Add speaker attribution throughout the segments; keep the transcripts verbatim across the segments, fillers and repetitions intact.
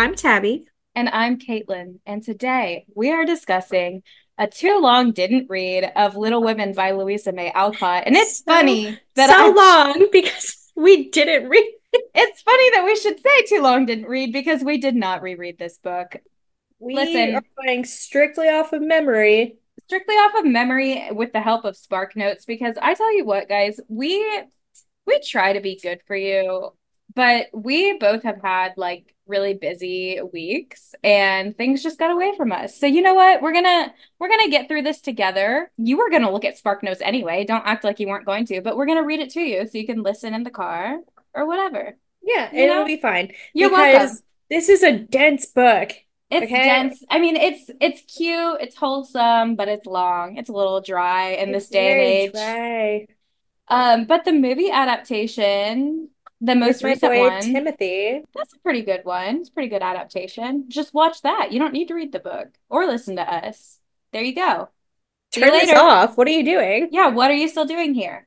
Speaker 1: I'm Tabby.
Speaker 2: And I'm Caitlin, and today we are discussing a too long didn't read of Little Women by Louisa May Alcott. And it's
Speaker 1: So,
Speaker 2: funny that
Speaker 1: so
Speaker 2: I
Speaker 1: long because we didn't read.
Speaker 2: it's funny that we should say too long didn't read because we did not reread this book.
Speaker 1: We are
Speaker 2: Listen,
Speaker 1: going strictly off of memory.
Speaker 2: strictly off of memory with the help of Spark Notes, because I tell you what, guys, we we try to be good for you, but we both have had like really busy weeks and things just got away from us. So you know what? We're gonna we're gonna get through this together. You were gonna look at Spark Notes anyway. Don't act like you weren't going to, but we're gonna read it to you so you can listen in the car or whatever.
Speaker 1: Yeah,
Speaker 2: You
Speaker 1: and it'll
Speaker 2: know?
Speaker 1: be fine
Speaker 2: You're welcome.
Speaker 1: because this is a dense book.
Speaker 2: It's
Speaker 1: Okay?
Speaker 2: dense. I mean, it's it's cute, it's wholesome, but it's long. It's a little dry in this
Speaker 1: It's
Speaker 2: day and
Speaker 1: very
Speaker 2: age.
Speaker 1: dry.
Speaker 2: Um, but the movie adaptation, the
Speaker 1: With
Speaker 2: most
Speaker 1: my
Speaker 2: recent
Speaker 1: boy
Speaker 2: one,
Speaker 1: Timothy.
Speaker 2: that's a pretty good one. It's a pretty good adaptation. Just watch that. You don't need to read the book or listen to us. There you go. See you
Speaker 1: Turn this
Speaker 2: later.
Speaker 1: off. What are you doing?
Speaker 2: Yeah, what are you still doing here?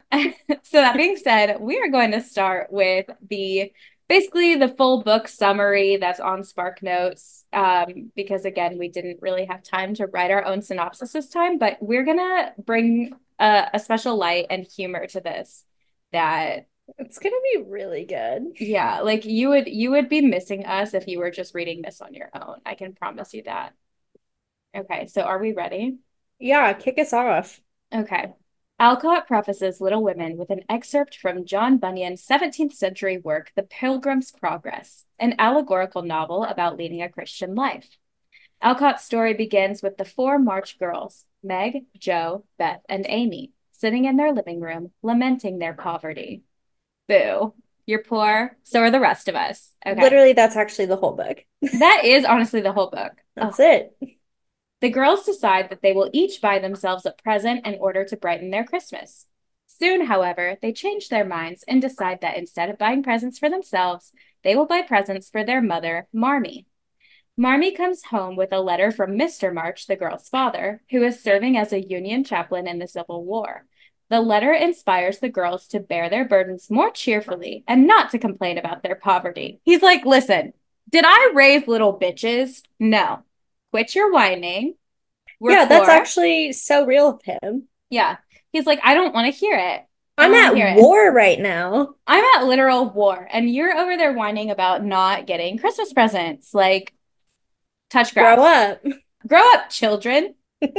Speaker 2: So that being said, we are going to start with the basically the full book summary that's on Spark Notes. Um, because again, we didn't really have time to write our own synopsis this time, but we're gonna bring a, a special light and humor to this that
Speaker 1: It's gonna be really good.
Speaker 2: yeah, like you would you would be missing us if you were just reading this on your own. I can promise you that. Okay, so are we ready?
Speaker 1: Yeah, kick us off.
Speaker 2: Okay. Alcott prefaces Little Women with an excerpt from John Bunyan's seventeenth century work, The Pilgrim's Progress, an allegorical novel about leading a Christian life. Alcott's story begins with the four March girls, Meg, Jo, Beth, and Amy, sitting in their living room, lamenting their poverty. Boo. You're poor, so are the rest of us. Okay.
Speaker 1: Literally, that's actually the whole book.
Speaker 2: That is honestly the whole book. Oh.
Speaker 1: That's it.
Speaker 2: The girls decide that they will each buy themselves a present in order to brighten their Christmas. Soon, however, they change their minds and decide that instead of buying presents for themselves, they will buy presents for their mother, Marmee. Marmee comes home with a letter from Mister March, the girl's father, who is serving as a Union chaplain in the Civil War. The letter inspires the girls to bear their burdens more cheerfully and not to complain about their poverty. He's like, listen, did I raise little bitches? No. Quit your whining. We're
Speaker 1: Yeah, that's
Speaker 2: poor.
Speaker 1: actually so real of him.
Speaker 2: Yeah. He's like, I don't want to hear it. I
Speaker 1: I'm
Speaker 2: don't want to
Speaker 1: at
Speaker 2: hear it.
Speaker 1: war right now.
Speaker 2: I'm at literal war, and you're over there whining about not getting Christmas presents. Like, touch
Speaker 1: Grow
Speaker 2: grass.
Speaker 1: up.
Speaker 2: Grow up, children.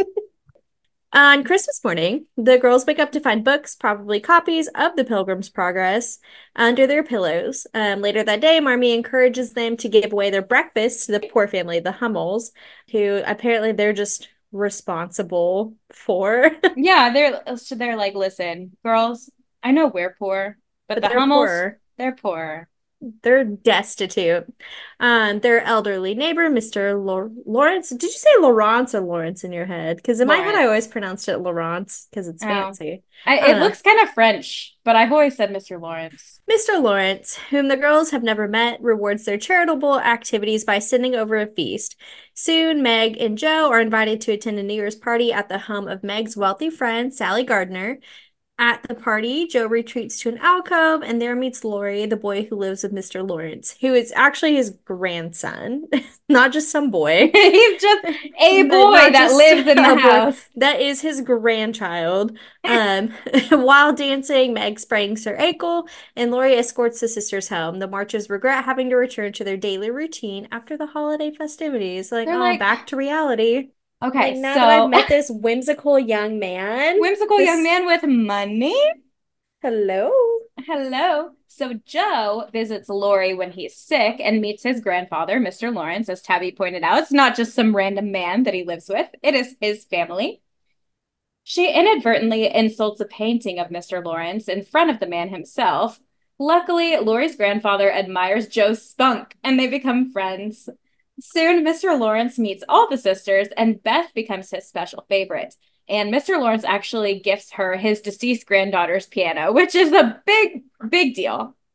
Speaker 1: On Christmas morning, the girls wake up to find books, probably copies of The Pilgrim's Progress, under their pillows. Um, later that day, Marmee encourages them to give away their breakfast to the poor family, the Hummels, who apparently they're just responsible for.
Speaker 2: Yeah, they're so they're like, listen, girls, I know we're poor, but
Speaker 1: But
Speaker 2: the
Speaker 1: they're
Speaker 2: Hummels,
Speaker 1: poor.
Speaker 2: they're poor.
Speaker 1: They're destitute. Um, their elderly neighbor, Mister Lor Lawrence. Did you say Lawrence or Lawrence in your head? Because in my head, I always
Speaker 2: Lawrence.
Speaker 1: pronounced it Lawrence because it's
Speaker 2: Oh,
Speaker 1: fancy.
Speaker 2: I,
Speaker 1: I don't
Speaker 2: it
Speaker 1: know.
Speaker 2: looks kind of French, but I've always said Mister Lawrence.
Speaker 1: Mister Lawrence, whom the girls have never met, rewards their charitable activities by sending over a feast. Soon, Meg and Jo are invited to attend a New Year's party at the home of Meg's wealthy friend, Sally Gardner. At the party, Jo retreats to an alcove and there meets Laurie, the boy who lives with Mister Lawrence, who is actually his grandson, not just some boy.
Speaker 2: He's just a boy
Speaker 1: Not
Speaker 2: that
Speaker 1: just
Speaker 2: lives in the
Speaker 1: a boy.
Speaker 2: house.
Speaker 1: That is his grandchild. Um, while dancing, Meg sprains her ankle, and Laurie escorts the sisters home. The Marches regret having to return to their daily routine after the holiday festivities. Like,
Speaker 2: They're
Speaker 1: oh,
Speaker 2: like,
Speaker 1: back to reality. Like,
Speaker 2: okay,
Speaker 1: now that I've
Speaker 2: so
Speaker 1: met this whimsical young man,
Speaker 2: whimsical young
Speaker 1: this,
Speaker 2: man with money.
Speaker 1: hello.
Speaker 2: Hello. So Joe visits Laurie when he's sick and meets his grandfather, Mister Lawrence, as Tabby pointed out. It's not just some random man that he lives with, it is his family. She inadvertently insults a painting of Mister Lawrence in front of the man himself. Luckily, Laurie's grandfather admires Joe's spunk and they become friends. Soon, Mister Lawrence meets all the sisters and Beth becomes his special favorite. And Mister Lawrence actually gifts her his deceased granddaughter's piano, which is a big, big deal.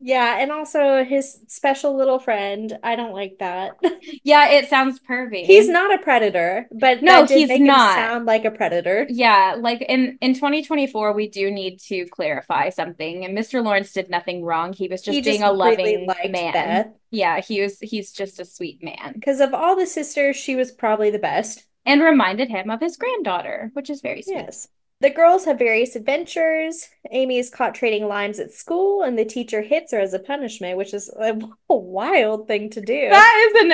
Speaker 1: Yeah, and also his special little friend. I don't like that.
Speaker 2: Yeah, it sounds
Speaker 1: He's
Speaker 2: pervy.
Speaker 1: not a predator, but
Speaker 2: No,
Speaker 1: that did
Speaker 2: he's
Speaker 1: make him
Speaker 2: not.
Speaker 1: sound like a predator.
Speaker 2: Yeah, like in in twenty twenty-four, we do need to clarify something. And mister Lawrence did nothing wrong. He was
Speaker 1: He
Speaker 2: just being
Speaker 1: just
Speaker 2: a
Speaker 1: really
Speaker 2: loving
Speaker 1: liked
Speaker 2: man.
Speaker 1: Beth.
Speaker 2: Yeah, he was he's just a sweet man.
Speaker 1: Because of all the sisters, she was probably the best.
Speaker 2: And reminded him of his granddaughter, which is very sweet.
Speaker 1: Yes. The girls have various adventures. Amy is caught trading limes at school, and the teacher hits her as a punishment, which is a wild thing to do.
Speaker 2: That is an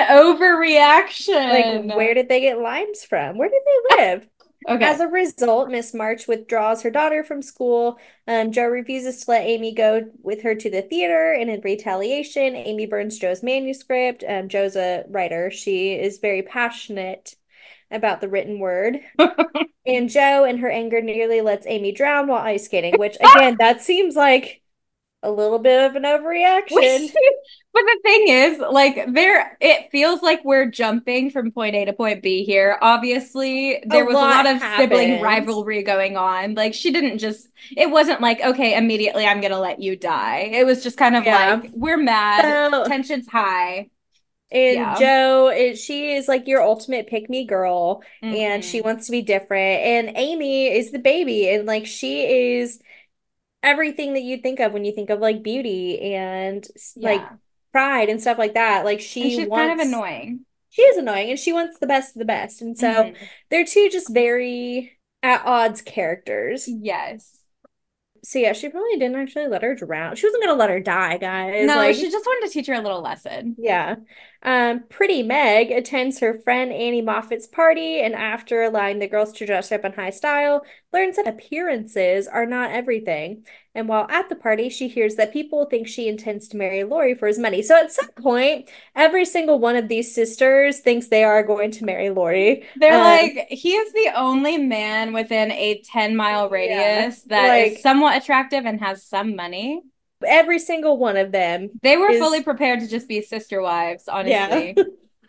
Speaker 1: Like, where
Speaker 2: overreaction.
Speaker 1: did they get limes from? Where did they live? As
Speaker 2: Okay.
Speaker 1: a result, Miss March withdraws her daughter from school. Um, Joe refuses to let Amy go with her to the theater, and in retaliation, Amy burns Joe's manuscript. Um, Joe's a writer. She is very passionate about the written word. And Joe, in her anger, nearly lets Amy drown while ice skating, which, again, that seems like a little bit of an overreaction.
Speaker 2: But the thing is, like, there, it feels like we're jumping from point A to point B here. Obviously,
Speaker 1: A
Speaker 2: there was a
Speaker 1: lot
Speaker 2: lot of sibling
Speaker 1: happens.
Speaker 2: rivalry going on. Like, she didn't just, it wasn't like, okay, immediately I'm gonna let you die. It was just kind of
Speaker 1: Yeah.
Speaker 2: like, we're mad,
Speaker 1: So,
Speaker 2: tension's high.
Speaker 1: and
Speaker 2: Yeah.
Speaker 1: Joe is she is like your ultimate pick me girl, and she
Speaker 2: Hmm.
Speaker 1: wants to be different. And Amy is the baby, and like she is everything that you think of when you think of like beauty and like
Speaker 2: Yeah.
Speaker 1: pride and stuff like that. Like
Speaker 2: And
Speaker 1: she
Speaker 2: she's kind of
Speaker 1: wants
Speaker 2: annoying.
Speaker 1: she is annoying and she wants the best of the best. And so
Speaker 2: Hmm.
Speaker 1: they're two just very at odds characters.
Speaker 2: Yes.
Speaker 1: So yeah, she probably didn't actually let her drown. She wasn't gonna let her die, guys.
Speaker 2: No, she
Speaker 1: Like,
Speaker 2: just wanted to teach her a little lesson.
Speaker 1: yeah. Um, Pretty Meg attends her friend Annie Moffat's party, and after allowing the girls to dress up in high style, learns that appearances are not everything. And while at the party, she hears that people think she intends to marry Laurie for his money. So at some point, every single one of these sisters thinks they are going to marry Laurie.
Speaker 2: They're
Speaker 1: Um,
Speaker 2: like, he is the only man within a ten mile
Speaker 1: yeah,
Speaker 2: radius that is
Speaker 1: like
Speaker 2: somewhat attractive and has some money.
Speaker 1: every single one of them
Speaker 2: They were fully
Speaker 1: is,
Speaker 2: prepared to just be sister wives,
Speaker 1: yeah.
Speaker 2: honestly.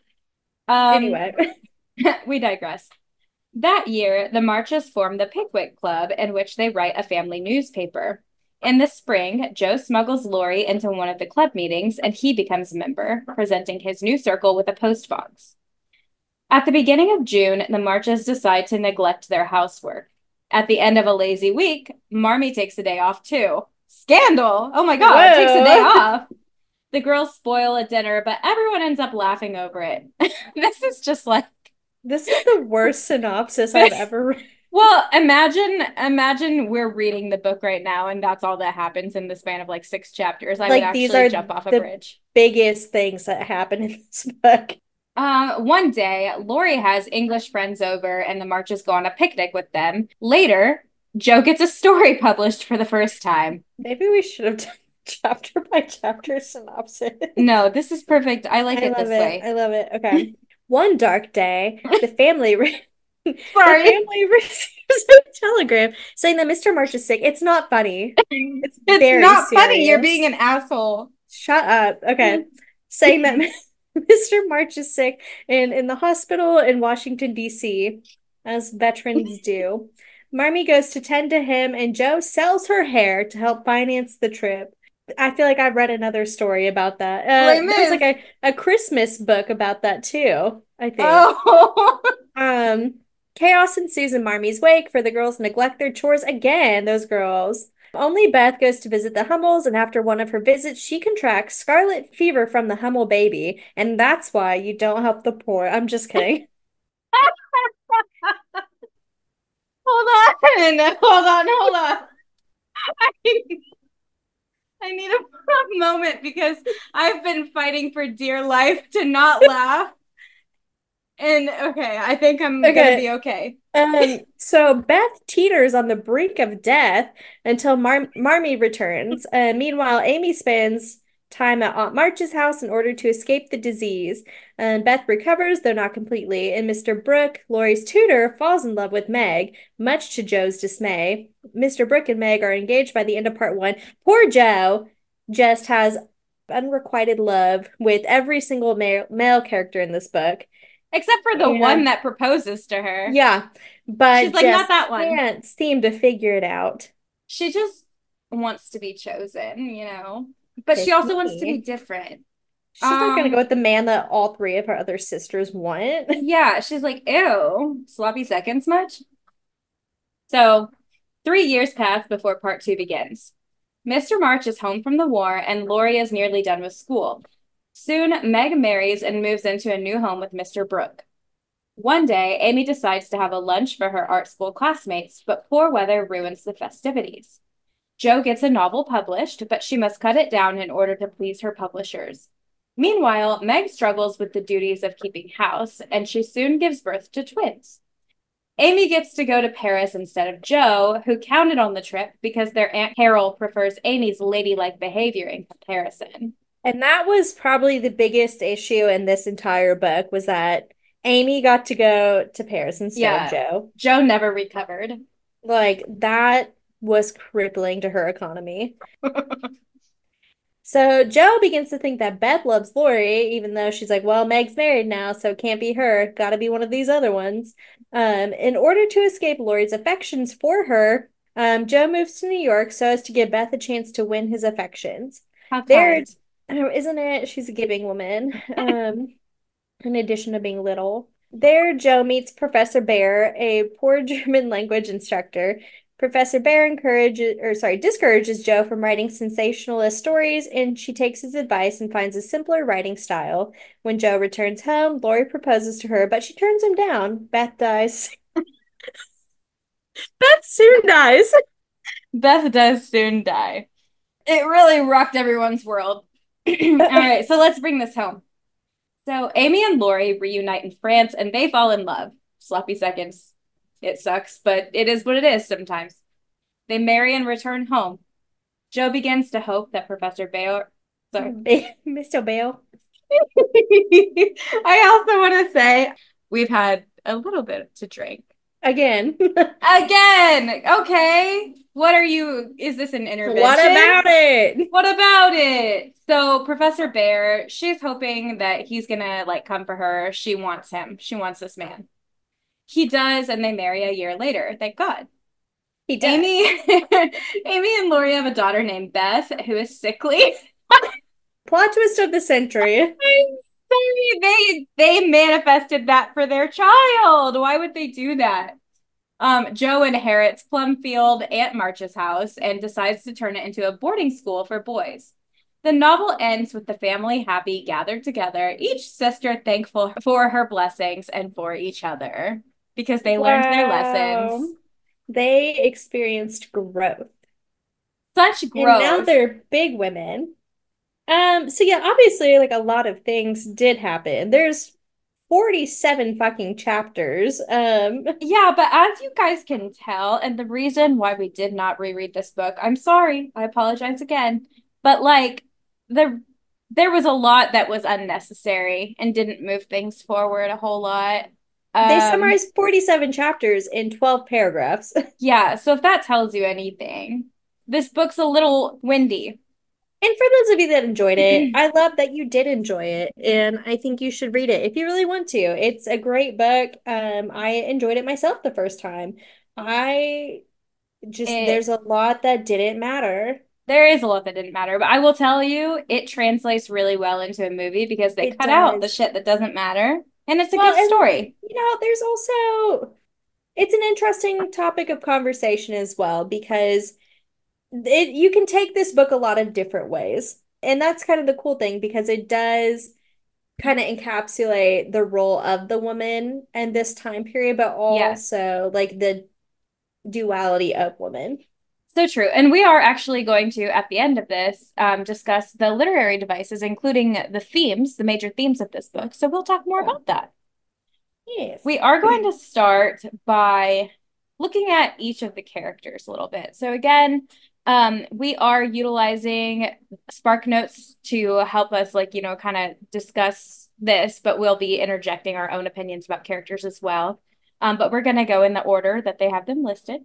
Speaker 2: Um,
Speaker 1: Anyway.
Speaker 2: we digress. That year, the Marches form the Pickwick Club, in which they write a family newspaper. In the spring, Joe smuggles Laurie into one of the club meetings, and he becomes a member, presenting his new circle with a postbox. At the beginning of June, the Marches decide to neglect their housework. At the end of a lazy week, Marmee takes a day off too. Scandal! Oh my God, takes a day
Speaker 1: Whoa.
Speaker 2: off. The girls spoil a dinner, but everyone ends up laughing over it. This is just like,
Speaker 1: This is the worst synopsis I've ever read.
Speaker 2: well, imagine imagine we're reading the book right now and that's all that happens in the span of like six chapters. I would
Speaker 1: Like these
Speaker 2: actually
Speaker 1: are
Speaker 2: jump off a
Speaker 1: the
Speaker 2: bridge.
Speaker 1: biggest things that happen in this book.
Speaker 2: Uh, one day, Laurie has English friends over and the Marches go on a picnic with them. Later, Joe gets a story published for the first time.
Speaker 1: Maybe we should have done chapter by chapter synopsis.
Speaker 2: No, this is perfect. I like
Speaker 1: I
Speaker 2: it
Speaker 1: love
Speaker 2: this
Speaker 1: it.
Speaker 2: way.
Speaker 1: I love it. Okay. One dark day, the family re- the
Speaker 2: Sorry.
Speaker 1: family receives a telegram saying that mister March is sick. It's not funny. It's
Speaker 2: It's
Speaker 1: very
Speaker 2: not funny. You're being
Speaker 1: serious.
Speaker 2: an asshole.
Speaker 1: Shut up. Okay. Saying that mister March is sick and in the hospital in Washington, D C, as veterans do. Marmee goes to tend to him, and Joe sells her hair to help finance the trip. I feel like I read another story about that. Uh,
Speaker 2: Les
Speaker 1: there was like
Speaker 2: Mis.
Speaker 1: a, a Christmas book about that too, I think.
Speaker 2: Oh.
Speaker 1: Um, Chaos ensues in Marmie's wake, for the girls neglect their chores again, those girls. Only Beth goes to visit the Hummels, and after one of her visits, she contracts scarlet fever from the Hummel baby, and that's why you don't help the poor. I'm just kidding.
Speaker 2: Hold on. Hold on. Hold on. I, I need a moment because I've been fighting for dear life to not laugh. And okay, I think I'm gonna
Speaker 1: Okay.
Speaker 2: be okay.
Speaker 1: Um, so Beth teeters on the brink of death until Mar Marmee returns. Uh, meanwhile, Amy spends time at Aunt March's house in order to escape the disease. And Beth recovers, though not completely, and mister Brooke, Laurie's tutor, falls in love with Meg, much to Joe's dismay. mister Brooke and Meg are engaged by the end of part one. Poor Joe just has unrequited love with every single male, male character in this book.
Speaker 2: Except for the one
Speaker 1: And
Speaker 2: that proposes to her.
Speaker 1: yeah,
Speaker 2: She's
Speaker 1: but
Speaker 2: like, not
Speaker 1: just
Speaker 2: that one.
Speaker 1: can't seem to figure it out.
Speaker 2: She just wants to be chosen, you know? But she
Speaker 1: Pick
Speaker 2: also wants to be
Speaker 1: me.
Speaker 2: different.
Speaker 1: She's not gonna go
Speaker 2: Um,
Speaker 1: with the man that all three of her other sisters want.
Speaker 2: yeah, she's like, ew, sloppy seconds much? So three years pass before part two begins. Mister March is home from the war, and Lori is nearly done with school. Soon, Meg marries and moves into a new home with Mister Brooke. One day, Amy decides to have a lunch for her art school classmates, but poor weather ruins the festivities. Jo gets a novel published, but she must cut it down in order to please her publishers. Meanwhile, Meg struggles with the duties of keeping house, and she soon gives birth to twins. Amy gets to go to Paris instead of Jo, who counted on the trip because their Aunt Carol prefers Amy's ladylike behavior in comparison.
Speaker 1: And that was probably the biggest issue in this entire book was that Amy got to go to Paris instead of
Speaker 2: Yeah,
Speaker 1: Jo.
Speaker 2: Jo never recovered.
Speaker 1: Like that was crippling to her economy. So Jo begins to think that Beth loves Lori, even though she's like, well, Meg's married now, so it can't be her. Gotta be one of these other ones. Um, in order to escape Lori's affections for her, um, Jo moves to New York so as to give Beth a chance to win his affections.
Speaker 2: How
Speaker 1: There,
Speaker 2: kind.
Speaker 1: isn't it? She's a giving woman. Um, in addition to being little. There, Jo meets Professor Bear, a poor German language instructor. Professor Bear encourages, or sorry, discourages Jo from writing sensationalist stories, and she takes his advice and finds a simpler writing style. When Jo returns home, Lori proposes to her, but she turns him down. Beth dies. Beth soon dies.
Speaker 2: Beth does soon die. It really rocked everyone's world. All right, so let's bring this home. So Amy and Lori reunite in France and they fall in love. Sloppy seconds. It sucks, but it is what it is sometimes. They marry and return home. Jo begins to hope that Professor Bayer. Sorry.
Speaker 1: Mister Bale.
Speaker 2: I also want to say we've had a little bit to drink.
Speaker 1: Again.
Speaker 2: Again. Okay. What are you? Is this an
Speaker 1: What
Speaker 2: intervention?
Speaker 1: about it?
Speaker 2: What about it? So Professor Bear, she's hoping that he's gonna like come for her. She wants him. She wants this man. He does, and they marry a year later. Thank God.
Speaker 1: He does.
Speaker 2: Amy, Amy and Lori have a daughter named Beth who is sickly.
Speaker 1: Plot twist of the century.
Speaker 2: Sorry, they they manifested that for their child. Why would they do that? Um, Jo inherits Plumfield, Aunt March's house, and decides to turn it into a boarding school for boys. The novel ends with the family happy, gathered together, each sister thankful for her blessings and for each other because they learned their
Speaker 1: Wow.
Speaker 2: lessons.
Speaker 1: They experienced growth.
Speaker 2: Such
Speaker 1: And now
Speaker 2: growth.
Speaker 1: they're big women. Um, so yeah, obviously, like a lot of things did happen. There's forty-seven fucking chapters. Um,
Speaker 2: Yeah, but as you guys can tell, and the reason why we did not reread this book, I'm sorry, I apologize again, but like the there was a lot that was unnecessary and didn't move things forward a whhole lot.
Speaker 1: they
Speaker 2: Um,
Speaker 1: summarized forty-seven chapters in twelve paragraphs.
Speaker 2: yeah, so if that tells you anything, this book's a little windy.
Speaker 1: And for those of you that enjoyed it, I love that you did enjoy it, and I think you should read it if you really want to. It's a great book. Um, I enjoyed it myself the first time. I just,
Speaker 2: It
Speaker 1: there's a lot that didn't matter.
Speaker 2: There is a lot that didn't matter, but I will tell you, it translates really well into a movie because they
Speaker 1: It
Speaker 2: cut out the
Speaker 1: does.
Speaker 2: shit that doesn't matter, and it's a
Speaker 1: Well,
Speaker 2: good
Speaker 1: and
Speaker 2: story.
Speaker 1: you know, there's also it's an interesting topic of conversation as well because it you can take this book a lot of different ways. And that's kind of the cool thing because it does kind of encapsulate the role of the woman in this time period, but
Speaker 2: Yes.
Speaker 1: also like the duality of women.
Speaker 2: So true. And we are actually going to, at the end of this, um, discuss the literary devices, including the themes, the major themes of this book. So we'll talk more
Speaker 1: Yeah.
Speaker 2: about that.
Speaker 1: Yes.
Speaker 2: We are going to start by looking at each of the characters a little bit. So again, um, we are utilizing Spark Notes to help us, like, you know, kind of discuss this, but we'll be interjecting our own opinions about characters as well. Um, but we're going to go in the order that they have them listed.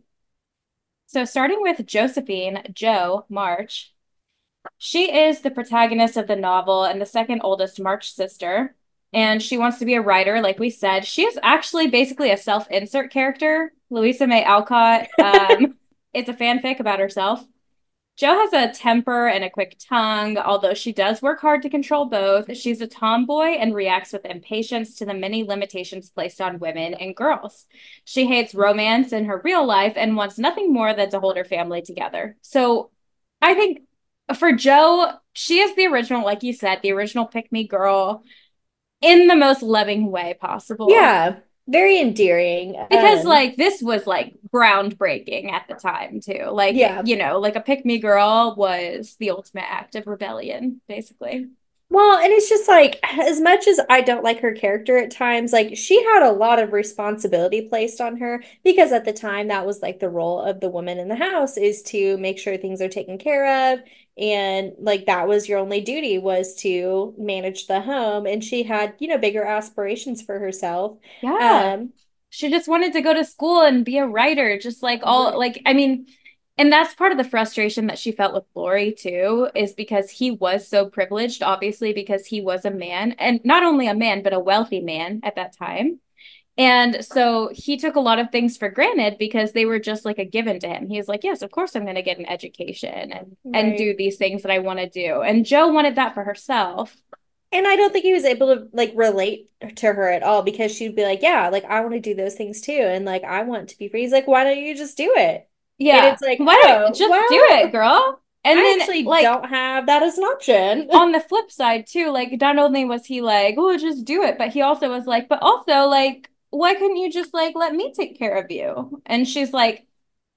Speaker 2: So starting with Josephine, Jo March, she is the protagonist of the novel and the second oldest March sister. And she wants to be a writer, like we said. She is actually basically a self-insert character. Louisa May Alcott um, it's a fanfic about herself. Jo has a temper and a quick tongue, although she does work hard to control both. She's a tomboy and reacts with impatience to the many limitations placed on women and girls. She hates romance in her real life and wants nothing more than to hold her family together. So I think for Jo, she is the original, like you said, the original pick me girl in the most loving way possible.
Speaker 1: Yeah, very endearing.
Speaker 2: Because
Speaker 1: Um,
Speaker 2: like this was like groundbreaking at the time too. Like,
Speaker 1: yeah.
Speaker 2: you know, like a pick me girl was the ultimate act of rebellion, basically.
Speaker 1: Well, and it's just like, as much as I don't like her character at times, like she had a lot of responsibility placed on her because at the time that was like the role of the woman in the house is to make sure things are taken care of. And like that was your only duty was to manage the home. And she had, you know, bigger aspirations for herself.
Speaker 2: Yeah.
Speaker 1: Um,
Speaker 2: She just wanted to go to school and be a writer, just like all
Speaker 1: right.
Speaker 2: like I mean, and that's part of the frustration that she felt with Laurie too, is because he was so privileged, obviously, because he was a man, and not only a man, but a wealthy man at that time. And so he took a lot of things for granted because they were just like a given to him. He was like, yes, of course I'm going to get an education and and
Speaker 1: Right.
Speaker 2: do these things that I want to do. And Jo wanted that for herself.
Speaker 1: And I don't think he was able to like relate to her at all because she'd be like, yeah, like I want to do those things too. And like I want to be free. He's like, why don't you just do it? And
Speaker 2: Yeah.
Speaker 1: it's like,
Speaker 2: Why don't
Speaker 1: oh,
Speaker 2: just do it,
Speaker 1: well,
Speaker 2: girl? And
Speaker 1: I
Speaker 2: then
Speaker 1: actually
Speaker 2: like
Speaker 1: don't have that as an option.
Speaker 2: on the flip side too, like not only was he like, oh, just do it, but he also was like, but also like, why couldn't you just like let me take care of you? And she's like,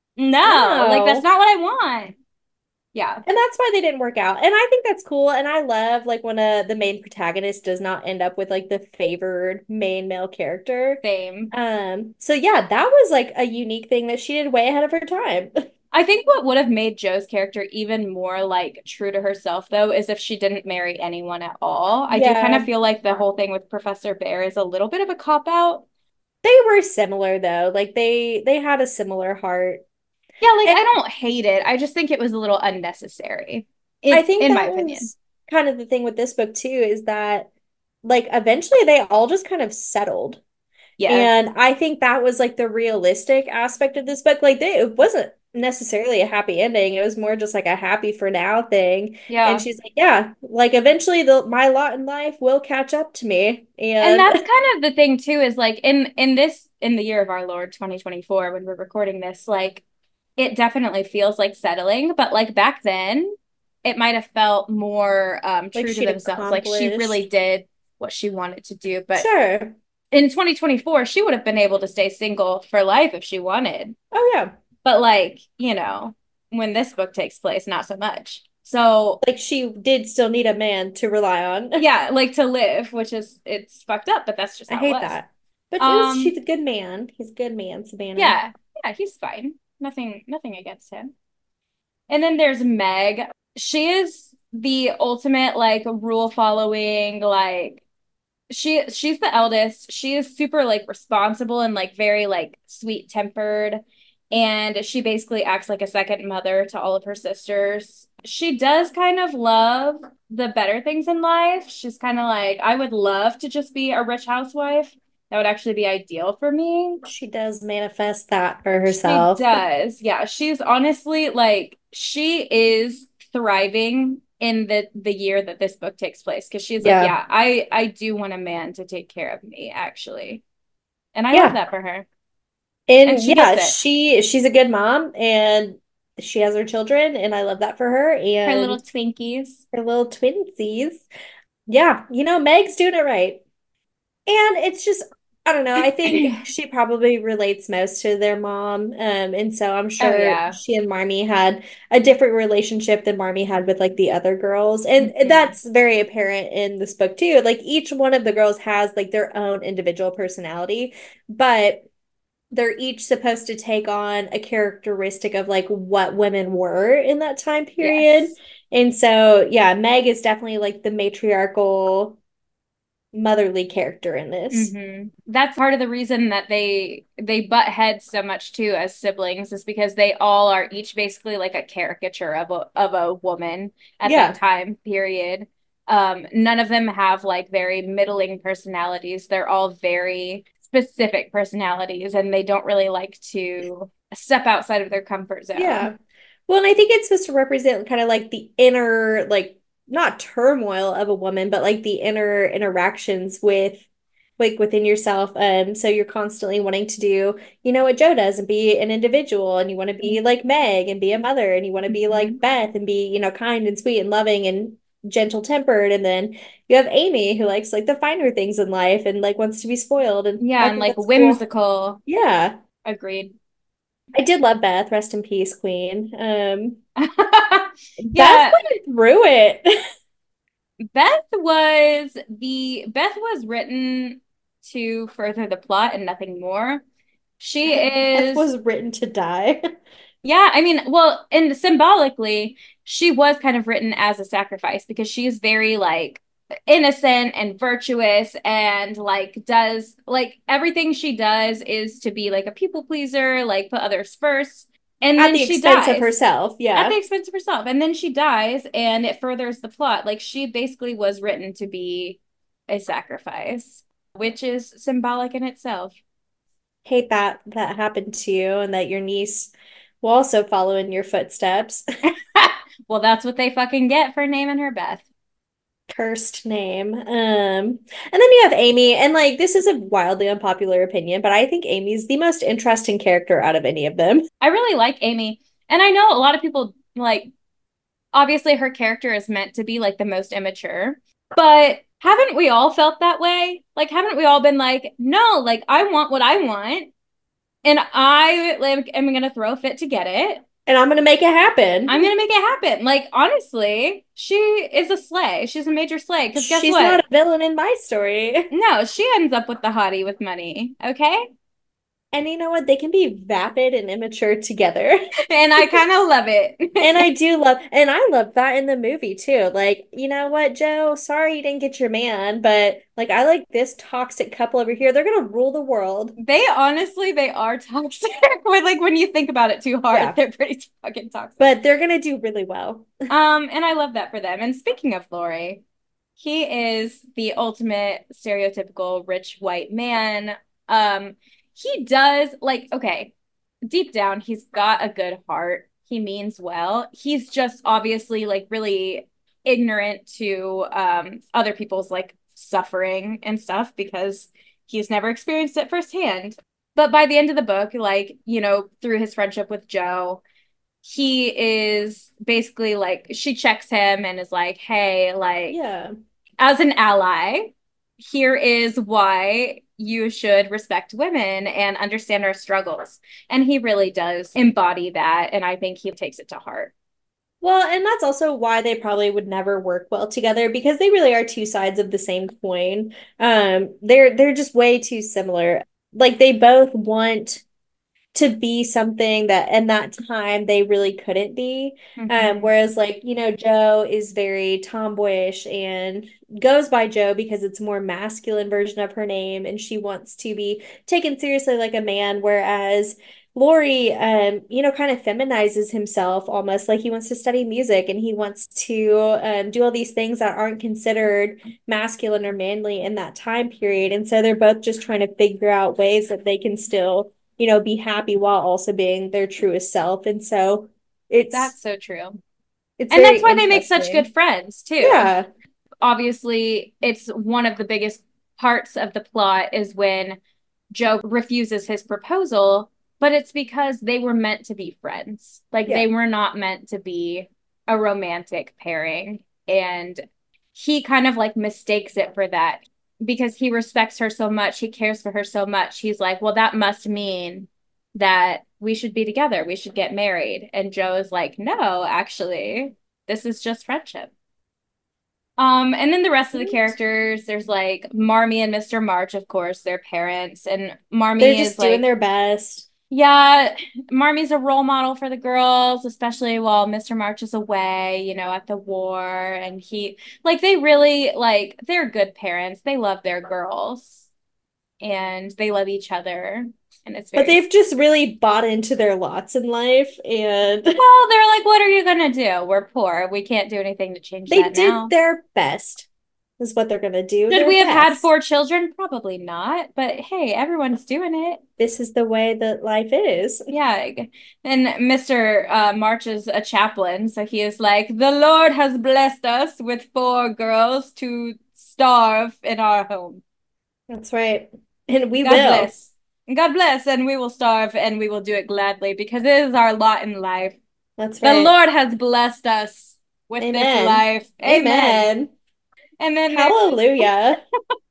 Speaker 2: no, like that's
Speaker 1: No.
Speaker 2: not what I want. Yeah,
Speaker 1: And that's why they didn't work out. And I think that's cool. And I love like when a the main protagonist does not end up with like the favored main male character.
Speaker 2: same.
Speaker 1: Um, so yeah, that was like a unique thing that she did way ahead of her time.
Speaker 2: I think what would have made Jo's character even more like true to herself though is if she didn't marry anyone at all. I do kind of
Speaker 1: Yeah.
Speaker 2: feel like the whole thing with Professor Bear is a little bit of a cop out.
Speaker 1: They were similar though. Like they they had a similar heart.
Speaker 2: Yeah, like
Speaker 1: And
Speaker 2: I don't hate it. I just think it was a little unnecessary
Speaker 1: I
Speaker 2: in
Speaker 1: think
Speaker 2: in
Speaker 1: that
Speaker 2: my opinion.
Speaker 1: was kind of the thing with this book too, is that like eventually they all just kind of settled.
Speaker 2: Yeah.
Speaker 1: And I think that was like the realistic aspect of this book. Like they, it wasn't necessarily a happy ending. It was more just like a happy for now thing. And
Speaker 2: Yeah.
Speaker 1: she's like, yeah, like eventually the my lot in life will catch up to me.
Speaker 2: And
Speaker 1: And
Speaker 2: that's kind of the thing too is like in in this in the year of our Lord twenty twenty-four when we're recording this like it definitely feels like settling, but like back then it might have felt more um
Speaker 1: like
Speaker 2: true to
Speaker 1: she'd
Speaker 2: themselves. Like she really
Speaker 1: accomplished.
Speaker 2: did what she wanted to do, but
Speaker 1: Sure.
Speaker 2: in twenty twenty-four she would have been able to stay single for life if she wanted.
Speaker 1: Oh yeah.
Speaker 2: But like, you know, when this book takes place, not so much. So
Speaker 1: Like she did still need a man to rely on.
Speaker 2: yeah, like to live, which is it's fucked up, but that's just
Speaker 1: I
Speaker 2: how it
Speaker 1: hate
Speaker 2: was.
Speaker 1: that. But it was
Speaker 2: Um,
Speaker 1: she's a good man. He's a good man, Savannah.
Speaker 2: yeah, yeah, he's fine. Nothing, nothing against him. And then there's Meg. She is the ultimate like rule following, like she she's the eldest. She is super like responsible and like very like sweet tempered. And she basically acts like a second mother to all of her sisters. She does kind of love the better things in life. She's kind of like, I would love to just be a rich housewife. That would actually be ideal for me.
Speaker 1: She does manifest that for
Speaker 2: She
Speaker 1: herself.
Speaker 2: does. Yeah, she's honestly like she is thriving in the the year that this book takes place because she's like,
Speaker 1: Yeah.
Speaker 2: yeah, I I do want a man to take care of me actually. And I love
Speaker 1: Yeah.
Speaker 2: that for her. And
Speaker 1: And
Speaker 2: she gets
Speaker 1: yeah,
Speaker 2: it.
Speaker 1: she she's a good mom and she has her children and I love that for her
Speaker 2: Her little
Speaker 1: and
Speaker 2: Twinkies.
Speaker 1: her little twinsies. Yeah, you know, Meg's doing it right. And it's just, I don't know, I think she probably relates most to their mom. Um, and so I'm
Speaker 2: Oh
Speaker 1: sure
Speaker 2: yeah.
Speaker 1: she and Marmee had a different relationship than Marmee had with like the other girls. And
Speaker 2: Hmm.
Speaker 1: that's very apparent in this book too. Like each one of the girls has like their own individual personality, but they're each supposed to take on a characteristic of like what women were in that time period.
Speaker 2: Yes.
Speaker 1: And so, yeah, Meg is definitely like the matriarchal motherly character in this.
Speaker 2: Hmm. That's part of the reason that they they butt heads so much too as siblings is because they all are each basically like a caricature of a of a woman at that
Speaker 1: Yeah.
Speaker 2: time period. Um, none of them have like very middling personalities. They're all very specific personalities and they don't really like to step outside of their comfort zone.
Speaker 1: Yeah. Well, and I think it's supposed to represent kind of like the inner, like not turmoil of a woman, but like the inner interactions with like within yourself. Um, so you're constantly wanting to do, you know, what Joe does and be an individual, and you want to be like Meg and be a mother, and you want to be like
Speaker 2: Mhm.
Speaker 1: Beth and be, you know, kind and sweet and loving and gentle tempered. And then you have Amy who likes like the finer things in life and like wants to be spoiled. And
Speaker 2: Yeah,
Speaker 1: I
Speaker 2: and
Speaker 1: think
Speaker 2: like
Speaker 1: that's cool.
Speaker 2: whimsical.
Speaker 1: Yeah.
Speaker 2: Agreed.
Speaker 1: I did love Beth. Rest in peace, Queen. Um, Beth
Speaker 2: Yeah,
Speaker 1: went through it.
Speaker 2: Beth was the Beth was written to further the plot and nothing more. She
Speaker 1: Beth
Speaker 2: is,
Speaker 1: was written to die.
Speaker 2: yeah, I mean, well, and symbolically, she was kind of written as a sacrifice because she's very like innocent and virtuous and like does like everything she does is to be like a people pleaser, like put others first. And
Speaker 1: At
Speaker 2: then
Speaker 1: the
Speaker 2: she
Speaker 1: expense of
Speaker 2: dies
Speaker 1: herself.
Speaker 2: at the
Speaker 1: Yeah.
Speaker 2: expense of herself. And then she dies and it furthers the plot. Like she basically was written to be a sacrifice, which is symbolic in itself.
Speaker 1: Hate that that happened to you and that your niece will also follow in your footsteps.
Speaker 2: Well, that's what they fucking get for naming her Beth.
Speaker 1: Cursed name. Um, and then you have Amy, and like this is a wildly unpopular opinion, but I think Amy's the most interesting character out of any of them.
Speaker 2: I really like Amy. And I know a lot of people like obviously her character is meant to be like the most immature, but haven't we all felt that way? Like haven't we all been like, "No, like I want what I want and I like am going to throw a fit to get it.
Speaker 1: And I'm gonna make it happen.
Speaker 2: I'm going to make it happen." Like honestly, she is a slay. She's a major slay because guess
Speaker 1: She's not
Speaker 2: what?
Speaker 1: a villain in my story.
Speaker 2: No, she ends up with the hottie with money, okay?
Speaker 1: And you know what? They can be vapid and immature together.
Speaker 2: And I kind of love
Speaker 1: And I
Speaker 2: it.
Speaker 1: do love, and I love that in the movie too. Like, you know what, Joe? Sorry you didn't get your man, but like, I like this toxic couple over here. They're gonna rule the world.
Speaker 2: They honestly, they are toxic. When like when you think about it too hard,
Speaker 1: Yeah,
Speaker 2: they're pretty fucking toxic.
Speaker 1: but they're gonna do really well.
Speaker 2: Um, and I love that for them. And speaking of Laurie, he is the ultimate stereotypical rich white man. Um, he does like okay, deep down, he's got a good heart. He means well. He's just obviously like really ignorant to um other people's like suffering and stuff because he's never experienced it firsthand. But by the end of the book, like, you know, through his friendship with Joe, he is basically like she checks him and is like, "Hey, like
Speaker 1: Yeah.
Speaker 2: as an ally, here is why you should respect women and understand our struggles." And he really does embody that. And I think he takes it to heart.
Speaker 1: Well, and that's also why they probably would never work well together because they really are two sides of the same coin. Um, they're they're just way too similar. Like they both want to be something that in that time they really couldn't be. Um,
Speaker 2: Mm-hmm.
Speaker 1: whereas like, you know, Joe is very tomboyish and goes by Joe because it's a more masculine version of her name and she wants to be taken seriously like a man, whereas Laurie, um, you know, kind of feminizes himself almost like he wants to study music and he wants to um, do all these things that aren't considered masculine or manly in that time period. And so they're both just trying to figure out ways that they can still you know, be happy while also being their truest self. And so it's
Speaker 2: That's so true.
Speaker 1: it's
Speaker 2: And
Speaker 1: very
Speaker 2: that's why they make such good
Speaker 1: interesting.
Speaker 2: friends, too.
Speaker 1: Yeah.
Speaker 2: Obviously, it's one of the biggest parts of the plot is when Joe refuses his proposal, but it's because they were meant to be friends. Like they
Speaker 1: Yeah.
Speaker 2: were not meant to be a romantic pairing. And he kind of like mistakes it for that because he respects her so much. He cares for her so much. He's like, well, that must mean that we should be together. We should get married. And Joe is like, no, actually, this is just friendship. Um, and then the rest of the characters, there's like Marmee and Mister March, of course, their parents. And
Speaker 1: They're
Speaker 2: Marmee is
Speaker 1: just doing
Speaker 2: like,
Speaker 1: their best.
Speaker 2: yeah, Marmee's a role model for the girls, especially while Mister March is away, you know, at the war. And he, like, they really, like, they're good parents. They love their girls and they love each other. And it's
Speaker 1: But
Speaker 2: very,
Speaker 1: they've just really bought into their lots in life and
Speaker 2: well, they're like, what are you gonna do? We're poor. We can't do anything to change
Speaker 1: they
Speaker 2: that
Speaker 1: did
Speaker 2: now.
Speaker 1: their best. is what they're gonna do
Speaker 2: Should
Speaker 1: their
Speaker 2: we have had
Speaker 1: best.
Speaker 2: four children? Probably not, but hey, everyone's doing it.
Speaker 1: This is the way that life is.
Speaker 2: Yeah. And Mister Uh, March is a chaplain, so he is like, the Lord has blessed us with four girls to starve in our home.
Speaker 1: That's right. And we
Speaker 2: God
Speaker 1: will.
Speaker 2: bless. God bless, and we will starve and we will do it gladly because it is our lot in life.
Speaker 1: That's
Speaker 2: The
Speaker 1: right.
Speaker 2: Lord has blessed us with this
Speaker 1: Amen.
Speaker 2: life. Amen.
Speaker 1: Amen.
Speaker 2: And then there's
Speaker 1: Hallelujah.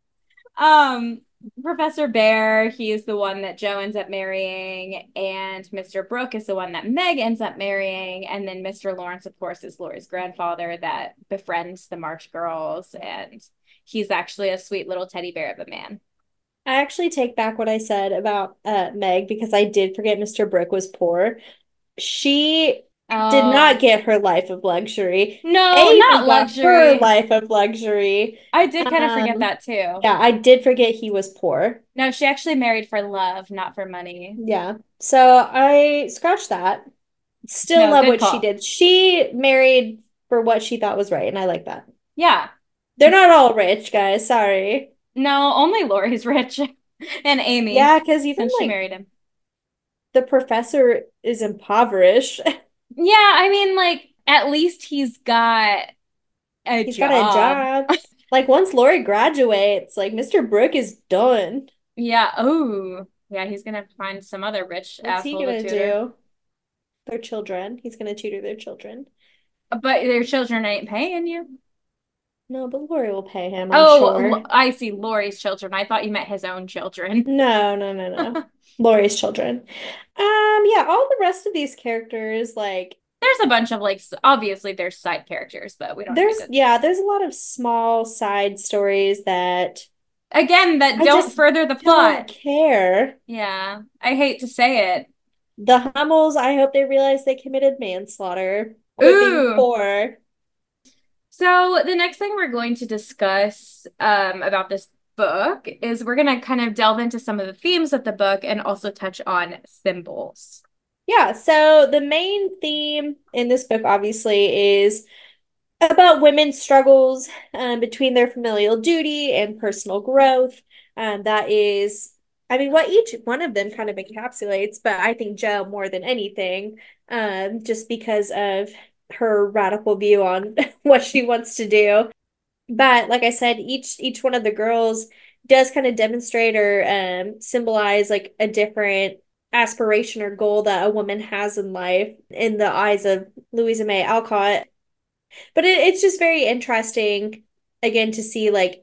Speaker 2: um Professor Bear, he is the one that Joe ends up marrying, and Mister Brooke is the one that Meg ends up marrying, and then Mister Lawrence, of course, is Lori's grandfather that befriends the March girls, and he's actually a sweet little teddy bear of a man.
Speaker 1: I actually take back what I said about uh, Meg because I did forget Mister Brooke was poor. She did not
Speaker 2: Oh,
Speaker 1: get her life of luxury.
Speaker 2: no,
Speaker 1: Amy
Speaker 2: not
Speaker 1: got her
Speaker 2: luxury.
Speaker 1: life of luxury.
Speaker 2: I did kind of forget
Speaker 1: Um,
Speaker 2: that too.
Speaker 1: yeah, I did forget he was poor.
Speaker 2: No, she actually married for love, not for money.
Speaker 1: Yeah. So I scratched that. Still
Speaker 2: No,
Speaker 1: love
Speaker 2: good
Speaker 1: what she
Speaker 2: call.
Speaker 1: did. She married for what she thought was right, and I like that.
Speaker 2: Yeah.
Speaker 1: They're not all rich, guys. Sorry.
Speaker 2: No, only Lori's rich and Amy
Speaker 1: Yeah, because even
Speaker 2: since she
Speaker 1: like
Speaker 2: married him.
Speaker 1: the professor is impoverished.
Speaker 2: Yeah, I mean, like, at least he's got a
Speaker 1: He's got a
Speaker 2: job.
Speaker 1: job. Like once Lori graduates, like Mister Brooke is done.
Speaker 2: Yeah. Oh, yeah, he's gonna find some other rich
Speaker 1: What's he
Speaker 2: asshole to
Speaker 1: gonna
Speaker 2: tutor.
Speaker 1: do? Their children. He's gonna tutor their children.
Speaker 2: But their children ain't paying you.
Speaker 1: No, but Lori will pay him, I'm
Speaker 2: Oh,
Speaker 1: sure.
Speaker 2: L- I see Lori's children. I thought you meant his own children.
Speaker 1: No, no, no, no. Lori's children. Um, yeah, all the rest of these characters, like
Speaker 2: There's a bunch of like, s- obviously there's side characters, but we don't
Speaker 1: there's
Speaker 2: need to.
Speaker 1: yeah, there's a lot of small side stories that
Speaker 2: Again, that
Speaker 1: I
Speaker 2: don't
Speaker 1: just
Speaker 2: further the
Speaker 1: don't
Speaker 2: plot.
Speaker 1: care.
Speaker 2: Yeah, I hate to say it.
Speaker 1: The Hummels, I hope they realize they committed manslaughter with being
Speaker 2: Ooh.
Speaker 1: poor.
Speaker 2: So the next thing we're going to discuss um, about this book is we're going to kind of delve into some of the themes of the book and also touch on symbols.
Speaker 1: Yeah, so the main theme in this book obviously is about women's struggles um, between their familial duty and personal growth. Um, that is, I mean, what each one of them kind of encapsulates, but I think Jo more than anything, um, just because of her radical view on what she wants to do. But like I said, each each one of the girls does kind of demonstrate or um, symbolize like a different aspiration or goal that a woman has in life in the eyes of Louisa May Alcott. But it, it's just very interesting again to see like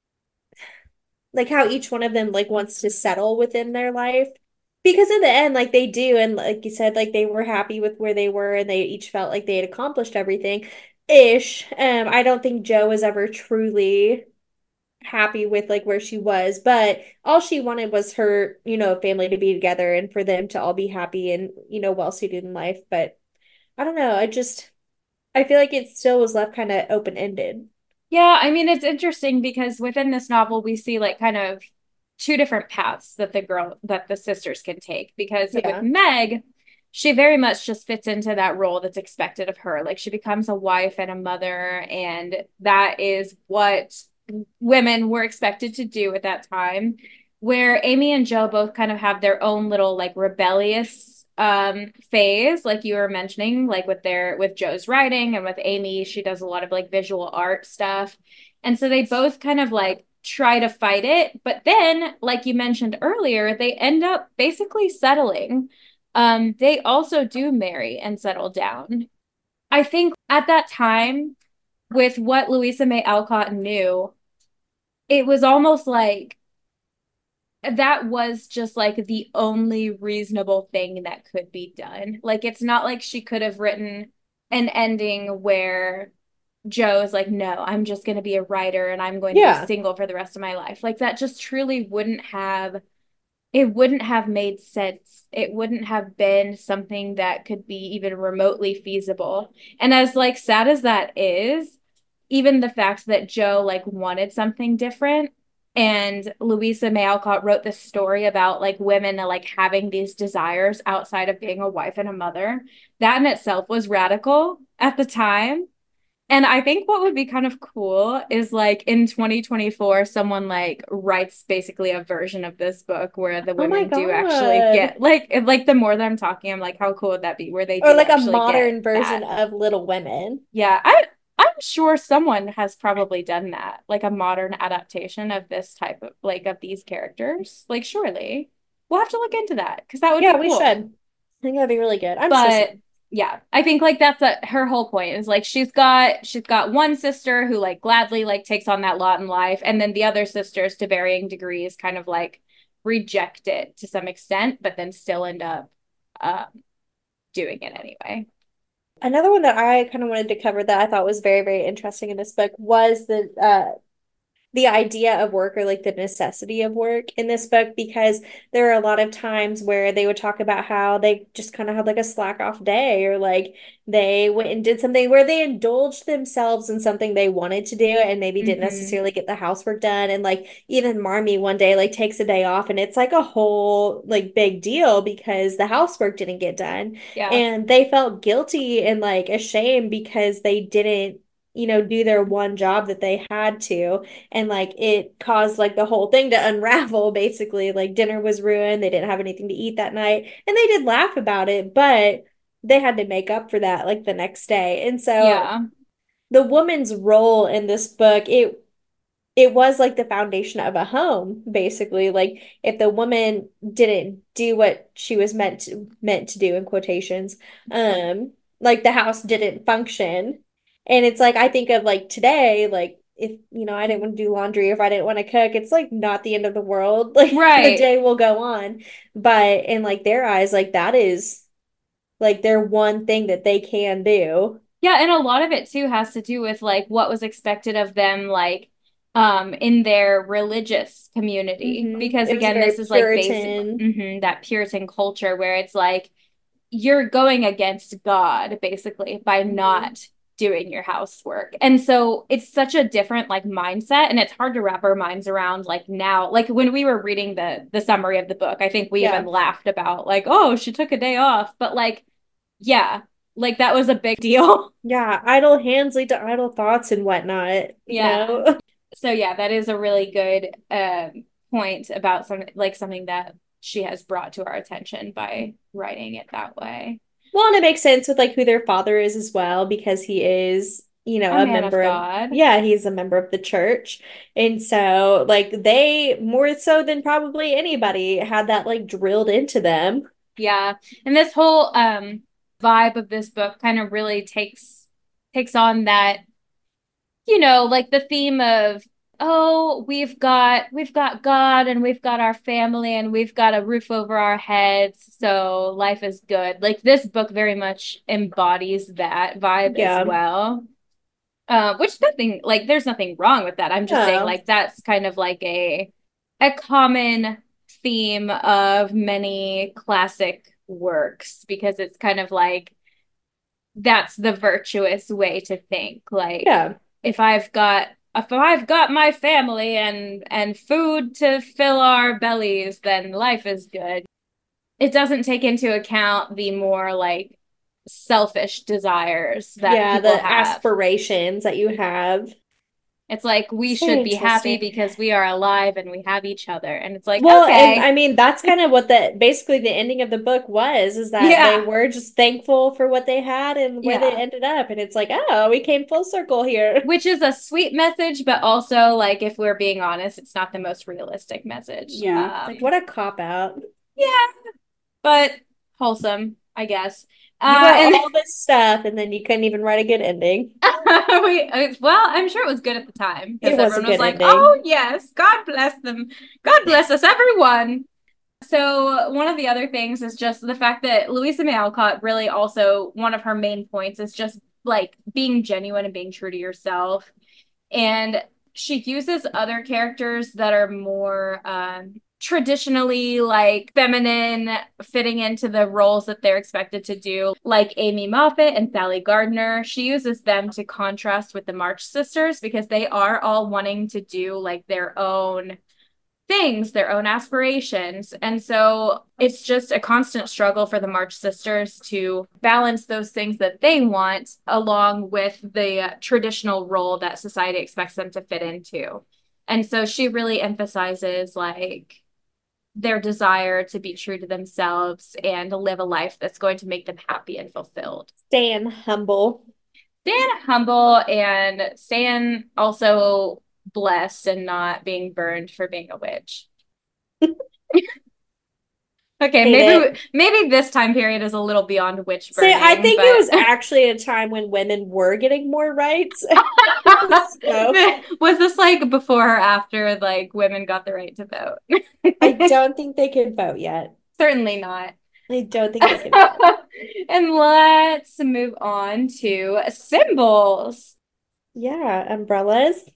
Speaker 1: like how each one of them like wants to settle within their life. Because in the end, like they do, and like you said, like they were happy with where they were and they each felt like they had accomplished everything ish. Um, I don't think Jo was ever truly happy with like where she was, but all she wanted was her, you know, family to be together and for them to all be happy and, you know, well suited in life. But I don't know. I just I feel like it still was left kind of open-ended.
Speaker 2: Yeah, I mean, it's interesting because within this novel, we see like kind of two different paths that the girl, that the sisters can take. Because with
Speaker 1: Yeah.
Speaker 2: Meg, she very much just fits into that role that's expected of her. Like she becomes a wife and a mother, and that is what women were expected to do at that time. Where Amy and Jo both kind of have their own little like rebellious um phase, like you were mentioning, like with their with Jo's writing, and with Amy she does a lot of like visual art stuff, and so they both kind of like try to fight it, but then like you mentioned earlier, they end up basically settling. Um they also do marry and settle down. I think at that time, with what Louisa May Alcott knew, it was almost like that was just like the only reasonable thing that could be done. Like it's not like she could have written an ending where Jo is like, no, I'm just going to be a writer and I'm going to be
Speaker 1: Yeah.
Speaker 2: single for the rest of my life. Like that just truly wouldn't have, it wouldn't have made sense. It wouldn't have been something that could be even remotely feasible. And as like sad as that is, even the fact that Jo like wanted something different, and Louisa May Alcott wrote this story about like women like having these desires outside of being a wife and a mother, that in itself was radical at the time. And I think what would be kind of cool is like in twenty twenty-four, someone like writes basically a version of this book where the
Speaker 1: Oh my
Speaker 2: women do actually
Speaker 1: God.
Speaker 2: get like if, like the more that I'm talking, I'm like, how cool would that be? Where they
Speaker 1: Or
Speaker 2: do
Speaker 1: like a
Speaker 2: actually get
Speaker 1: modern version
Speaker 2: that.
Speaker 1: of Little Women.
Speaker 2: Yeah, I I'm sure someone has probably done that, like a modern adaptation of this type of like of these characters. Like surely. We'll have to look into that because that would be
Speaker 1: Yeah, we should.
Speaker 2: cool.
Speaker 1: I think that'd be really good. I'm sure
Speaker 2: But
Speaker 1: some.
Speaker 2: yeah, I think like that's a, her whole point is like she's got she's got one sister who like gladly like takes on that lot in life, and then the other sisters to varying degrees kind of like reject it to some extent, but then still end up um, doing it anyway.
Speaker 1: Another one that I kind of wanted to cover that I thought was very, very interesting in this book was the uh the idea of work or like the necessity of work in this book because there are a lot of times where they would talk about how they just kind of had like a slack off day or like they went and did something where they indulged themselves in something they wanted to do and maybe didn't
Speaker 2: Mm-hmm.
Speaker 1: necessarily get the housework done. And like even Marmee one day like takes a day off and it's like a whole like big deal because the housework didn't get done.
Speaker 2: Yeah.
Speaker 1: And they felt guilty and like ashamed because they didn't, you know, do their one job that they had to and like it caused like the whole thing to unravel basically. Like dinner was ruined, they didn't have anything to eat that night, and they did laugh about it, but they had to make up for that like the next day. And so
Speaker 2: Yeah.
Speaker 1: the woman's role in this book, it it was like the foundation of a home basically. Like if the woman didn't do what she was meant to meant to do in quotations, um like the house didn't function. And it's like I think of like today, like if you know I didn't want to do laundry, if I didn't want to cook, it's like not the end of the world. Like the
Speaker 2: Right.
Speaker 1: day will go on. But in like their eyes, like that is like their one thing that they can do.
Speaker 2: Yeah, and a lot of it too has to do with like what was expected of them, like um in their religious community.
Speaker 1: Hmm.
Speaker 2: Because
Speaker 1: It was
Speaker 2: again,
Speaker 1: very
Speaker 2: this is like based
Speaker 1: Puritan.
Speaker 2: mhm, that Puritan culture where it's like you're going against God basically by
Speaker 1: Hmm.
Speaker 2: not doing your housework. And so it's such a different like mindset and it's hard to wrap our minds around like now. Like when we were reading the the summary of the book, I think we even
Speaker 1: Yeah.
Speaker 2: laughed about like, oh, she took a day off. But like, yeah, like that was a big deal.
Speaker 1: Yeah, idle hands lead to idle thoughts and whatnot, you
Speaker 2: Yeah.
Speaker 1: know?
Speaker 2: So yeah, that is a really good um point about something like something that she has brought to our attention by writing it that way.
Speaker 1: Well, and it makes sense with like who their father is as well, because he is, you know,
Speaker 2: A
Speaker 1: a
Speaker 2: man of
Speaker 1: member of,
Speaker 2: God.
Speaker 1: yeah, he's a member of the church. And so, like, they more so than probably anybody had that like drilled into them.
Speaker 2: Yeah. And this whole um vibe of this book kind of really takes takes on that, you know, like the theme of, oh, we've got we've got God and we've got our family and we've got a roof over our heads, so life is good. Like this book very much embodies that vibe as
Speaker 1: Yeah.
Speaker 2: well. Uh, which nothing like there's nothing wrong with that. I'm just saying
Speaker 1: Oh,
Speaker 2: like that's kind of like a a common theme of many classic works because it's kind of like that's the virtuous way to think. Like
Speaker 1: yeah.
Speaker 2: if I've got if I've got my family and and food to fill our bellies, then life is good. It doesn't take into account the more like selfish desires that
Speaker 1: Yeah,
Speaker 2: people
Speaker 1: the
Speaker 2: have.
Speaker 1: aspirations that you have.
Speaker 2: It's like we
Speaker 1: It's very
Speaker 2: should be happy
Speaker 1: interesting.
Speaker 2: because we are alive and we have each other. And it's like,
Speaker 1: Well, and
Speaker 2: okay,
Speaker 1: I mean, that's kind of what the basically the ending of the book was, is that they
Speaker 2: yeah,
Speaker 1: were just thankful for what they had and where they
Speaker 2: yeah.
Speaker 1: ended up. And it's like, oh, we came full circle here.
Speaker 2: Which is a sweet message, but also like if we're being honest, it's not the most realistic message.
Speaker 1: Yeah. Like,
Speaker 2: Um,
Speaker 1: what a cop out.
Speaker 2: yeah, but wholesome, I guess.
Speaker 1: You
Speaker 2: Uh,
Speaker 1: wrote
Speaker 2: and
Speaker 1: all this stuff and then you couldn't even write a good ending.
Speaker 2: we, well, I'm sure it was good at the time because
Speaker 1: It was a
Speaker 2: everyone was
Speaker 1: good
Speaker 2: like,
Speaker 1: ending.
Speaker 2: "Oh yes, God bless them, God bless us, everyone." So one of the other things is just the fact that Louisa May Alcott really also one of her main points is just like being genuine and being true to yourself. And she uses other characters that are more um, traditionally like feminine, fitting into the roles that they're expected to do, like Amy Moffat and Sally Gardner. She uses them to contrast with the March sisters because they are all wanting to do like their own things, their own aspirations. And so it's just a constant struggle for the March sisters to balance those things that they want along with the traditional role that society expects them to fit into. And so she really emphasizes like their desire to be true to themselves and to live a life that's going to make them happy and fulfilled.
Speaker 1: Staying humble.
Speaker 2: Staying humble and staying also blessed and not being burned for being a witch. Okay,
Speaker 1: Hate
Speaker 2: maybe
Speaker 1: it.
Speaker 2: maybe this time period is a little beyond witch
Speaker 1: See, I
Speaker 2: burning,
Speaker 1: think it was
Speaker 2: but
Speaker 1: actually a time when women were getting more rights. So
Speaker 2: was this like before or after like women got the right to vote?
Speaker 1: I don't think they can vote yet.
Speaker 2: Certainly not.
Speaker 1: I don't think they can vote.
Speaker 2: And let's move on to symbols.
Speaker 1: Yeah, umbrellas.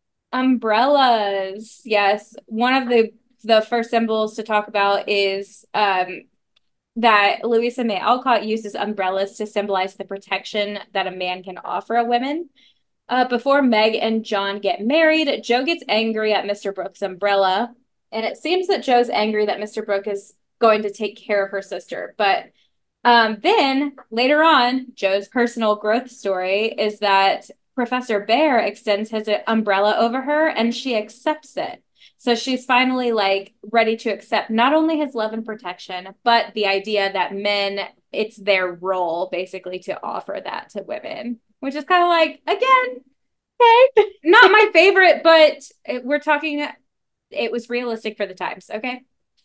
Speaker 2: Umbrellas. Yes. One of the the first symbols to talk about is um that Louisa May Alcott uses umbrellas to symbolize the protection that a man can offer a woman. Uh, before Meg and John get married, Jo gets angry at mister Brooks' umbrella, and it seems that Jo's angry that mister Brooke is going to take care of her sister. But um, then later on, Jo's personal growth story is that Professor Bear extends his umbrella over her, and she accepts it. So she's finally like ready to accept not only his love and protection, but the idea that men, it's their role basically to offer that to women, which is kind of like, again, okay, not my favorite, but it, we're talking, it was realistic for the times. Okay.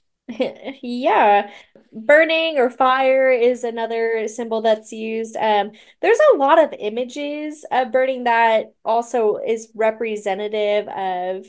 Speaker 1: Yeah. Burning or fire is another symbol that's used. Um, there's a lot of images of burning that also is representative of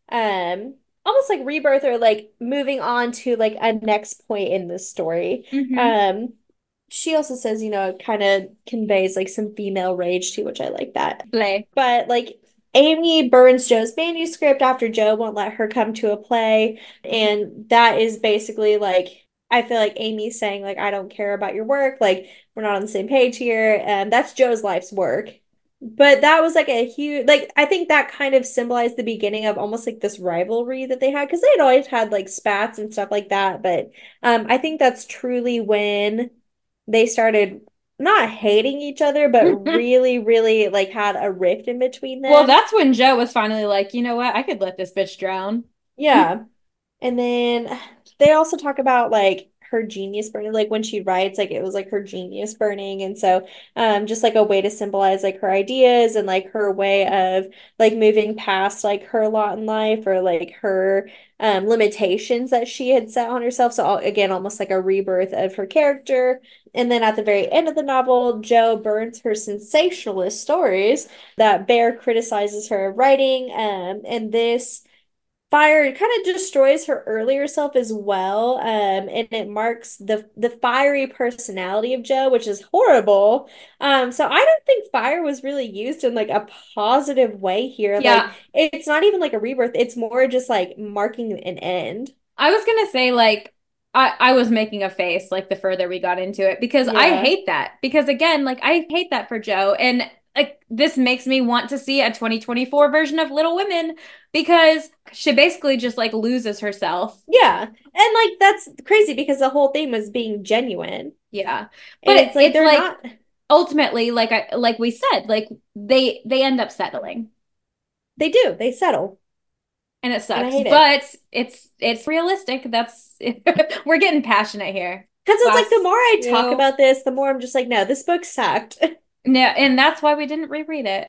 Speaker 1: um almost like rebirth or like moving on to like a next point in the story.
Speaker 2: Mm-hmm.
Speaker 1: Um, she also says, you know, it kind of conveys like some female rage too, which I like that.
Speaker 2: Play.
Speaker 1: But like Amy burns Jo's manuscript after Jo won't let her come to a play. And that is basically like, I feel like Amy's saying, like, I don't care about your work. Like, we're not on the same page here. And that's Jo's life's work. But that was like a huge, like, I think that kind of symbolized the beginning of almost like this rivalry that they had because they had always had like spats and stuff like that. But um, I think that's truly when they started not hating each other, but really, really like had a rift in between
Speaker 2: Well,
Speaker 1: them.
Speaker 2: that's when Jo was finally like, you know what? I could let this bitch drown.
Speaker 1: Yeah. And then they also talk about like her genius burning, like when she writes, like it was like her genius burning. And so um just like a way to symbolize like her ideas and like her way of like moving past like her lot in life or like her um limitations that she had set on herself. So again, almost like a rebirth of her character. And then at the very end of the novel, Jo burns her sensationalist stories that Bear criticizes her writing. Um, and this fire kind of destroys her earlier self as well. Um, and it marks the the fiery personality of Jo, which is horrible. Um, so I don't think fire was really used in like a positive way here. Like
Speaker 2: Yeah.
Speaker 1: it's not even like a rebirth, it's more just like marking an end.
Speaker 2: I was gonna say like I I was making a face like the further we got into it because I
Speaker 1: Yeah.
Speaker 2: hate that. Because again, like I hate that for Jo and like this makes me want to see a twenty twenty-four version of Little Women because she basically just like loses herself.
Speaker 1: Yeah. And like that's crazy because the whole thing was being genuine.
Speaker 2: Yeah. But
Speaker 1: And
Speaker 2: it,
Speaker 1: it's like
Speaker 2: it's
Speaker 1: they're
Speaker 2: like
Speaker 1: not
Speaker 2: ultimately like I like we said, like they they end up settling
Speaker 1: they do, they settle.
Speaker 2: and it
Speaker 1: And I
Speaker 2: sucks.
Speaker 1: hate it.
Speaker 2: But it's it's realistic. That's we're getting passionate here.
Speaker 1: Because it's like the
Speaker 2: Class
Speaker 1: more I talk
Speaker 2: two.
Speaker 1: about this, the more I'm just like, no, this book sucked.
Speaker 2: No, and that's why we didn't reread it.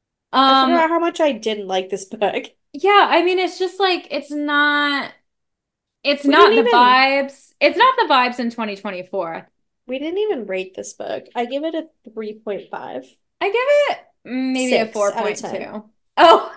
Speaker 1: I
Speaker 2: Um,
Speaker 1: forgot how much I didn't like this book.
Speaker 2: yeah, I mean, it's just like it's not it's
Speaker 1: We
Speaker 2: not
Speaker 1: didn't
Speaker 2: the
Speaker 1: even
Speaker 2: vibes. It's not the vibes in twenty twenty-four.
Speaker 1: we didn't even rate this book. I give it a three point five.
Speaker 2: I give it maybe a
Speaker 1: six out of ten.
Speaker 2: four point two. Oh.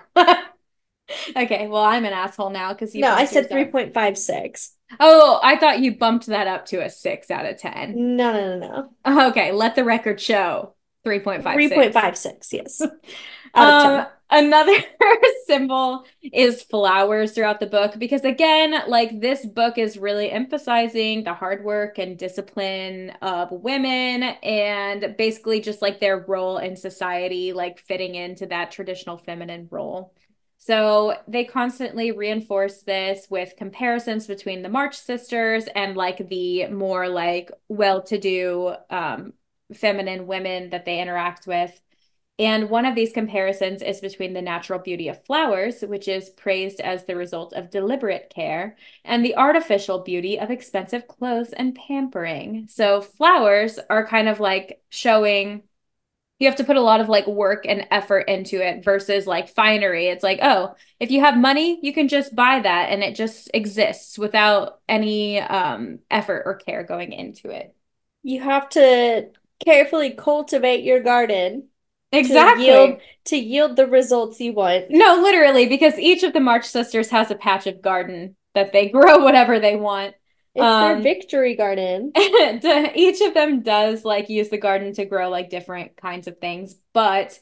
Speaker 2: Okay, well, I'm an asshole now because you
Speaker 1: No, I
Speaker 2: bumped yours
Speaker 1: said
Speaker 2: up.
Speaker 1: three point five six.
Speaker 2: Oh, I thought you bumped that up to a six out of ten.
Speaker 1: No, no, no,
Speaker 2: Okay, let the record show
Speaker 1: no. three point
Speaker 2: three point five six.
Speaker 1: five six, yes. Out of
Speaker 2: Um,
Speaker 1: ten.
Speaker 2: another symbol is flowers throughout the book because again, like this book is really emphasizing the hard work and discipline of women and basically just like their role in society, like fitting into that traditional feminine role. So they constantly reinforce this with comparisons between the March sisters and like the more like well-to-do um, feminine women that they interact with. And one of these comparisons is between the natural beauty of flowers, which is praised as the result of deliberate care, and the artificial beauty of expensive clothes and pampering. So flowers are kind of like showing you have to put a lot of like work and effort into it versus like finery. It's like, oh, if you have money, you can just buy that and it just exists without any um effort or care going into it.
Speaker 1: You have to carefully cultivate your garden to yield
Speaker 2: Exactly.
Speaker 1: to yield the results you want.
Speaker 2: No, literally, because each of the March sisters has a patch of garden that they grow whatever they want.
Speaker 1: It's their
Speaker 2: Um,
Speaker 1: victory garden.
Speaker 2: each of them does like use the garden to grow like different kinds of things, but